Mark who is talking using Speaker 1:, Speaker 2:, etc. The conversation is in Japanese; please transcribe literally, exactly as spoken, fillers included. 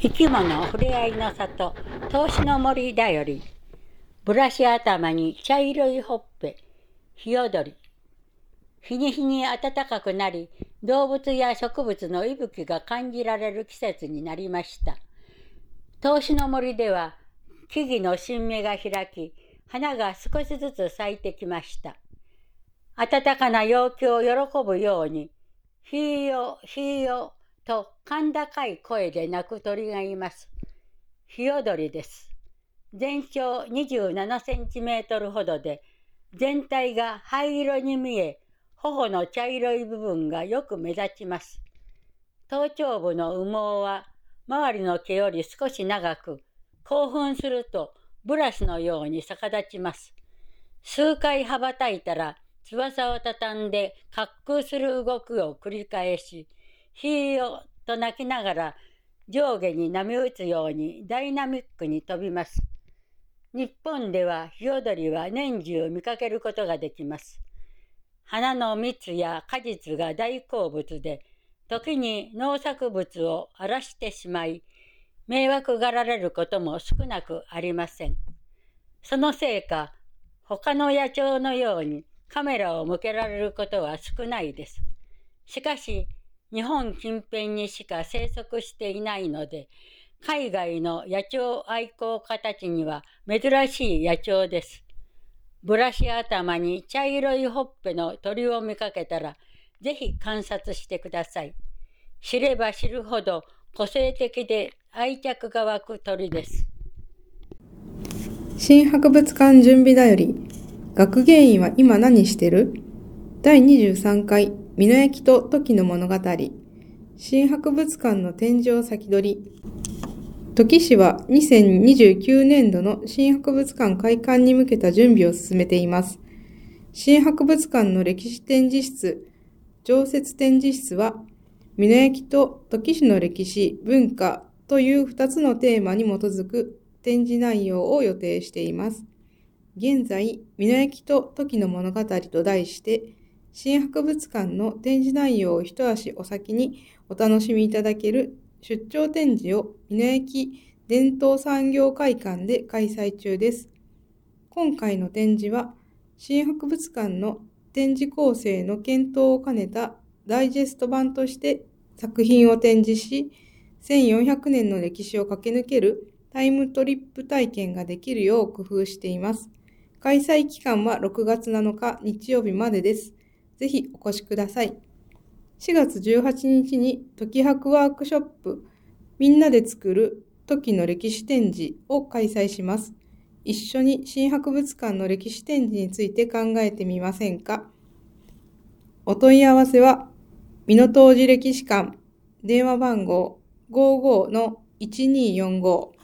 Speaker 1: 生き物ふれあいの里、投資の森だより。ブラシ頭に茶色いほっぺ、ヒヨドリ。日に日に暖かくなり、動物や植物の息吹が感じられる季節になりました。投資の森では木々の新芽が開き、花が少しずつ咲いてきました。暖かな陽気を喜ぶように、ひーよ、ひーよと甲高い声で鳴く鳥がいます。ヒヨドリです。全長にじゅうななセンチメートルほどで、全体が灰色に見え、頬の茶色い部分がよく目立ちます。頭頂部の羽毛は周りの毛より少し長く、興奮するとブラシのように逆立ちます。数回羽ばたいたら翼をたたんで滑空する動きを繰り返し、ヒーヨと鳴きながら上下に波打つようにダイナミックに飛びます。日本ではヒヨドリは年中見かけることができます。花の蜜や果実が大好物で、時に農作物を荒らしてしまい、迷惑がられることも少なくありません。そのせいか、他の野鳥のようにカメラを向けられることは少ないです。しかし、日本近辺にしか生息していないので、海外の野鳥愛好家たちには珍しい野鳥です。ブラシ頭に茶色いほっぺの鳥を見かけたら、ぜひ観察してください。知れば知るほど個性的で愛着が湧く鳥です。
Speaker 2: 新博物館準備だより、学芸員は今何してる？だいにじゅうさんかい美濃焼とトキの物語。新博物館の展示を先取り。土岐市はにせんにじゅうきゅうねんどの新博物館開館に向けた準備を進めています。新博物館の歴史展示室、常設展示室は、美濃焼と土岐市の歴史・文化というふたつのテーマに基づく展示内容を予定しています。現在、美濃焼とトキの物語と題して、新博物館の展示内容を一足お先にお楽しみいただける出張展示を美濃焼伝統産業会館で開催中です。今回の展示は、新博物館の展示構成の検討を兼ねたダイジェスト版として作品を展示し、せんよんひゃくねんの歴史を駆け抜けるタイムトリップ体験ができるよう工夫しています。開催期間はろくがつなのか日曜日までです。ぜひお越しください。しがつじゅうはちにちにトキ博ワークショップみんなで作るトキの歴史展示を開催します。一緒に新博物館の歴史展示について考えてみませんか？お問い合わせは美濃東寺歴史館電話番号 ごじゅうごのいちにーよんご